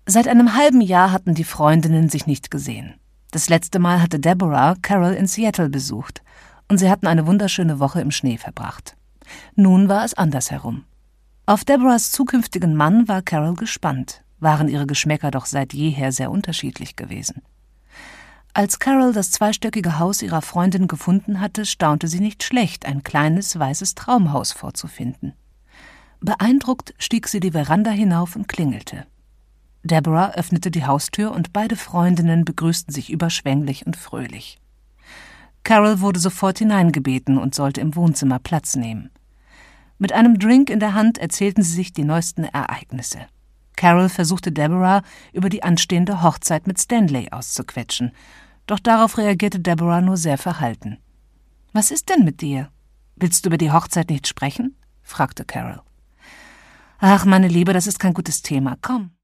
Seit einem halben Jahr hatten die Freundinnen sich nicht gesehen. Das letzte Mal hatte Deborah Carol in Seattle besucht und sie hatten eine wunderschöne Woche im Schnee verbracht. Nun war es andersherum. Auf Deborahs zukünftigen Mann war Carol gespannt, waren ihre Geschmäcker doch seit jeher sehr unterschiedlich gewesen. Als Carol das zweistöckige Haus ihrer Freundin gefunden hatte, staunte sie nicht schlecht, ein kleines, weißes Traumhaus vorzufinden. Beeindruckt stieg sie die Veranda hinauf und klingelte. Deborah öffnete die Haustür und beide Freundinnen begrüßten sich überschwänglich und fröhlich. Carol wurde sofort hineingebeten und sollte im Wohnzimmer Platz nehmen. Mit einem Drink in der Hand erzählten sie sich die neuesten Ereignisse. Carol versuchte Deborah über die anstehende Hochzeit mit Stanley auszuquetschen, doch darauf reagierte Deborah nur sehr verhalten. »Was ist denn mit dir? Willst du über die Hochzeit nicht sprechen?« fragte Carol. »Ach, meine Liebe, das ist kein gutes Thema. Komm.«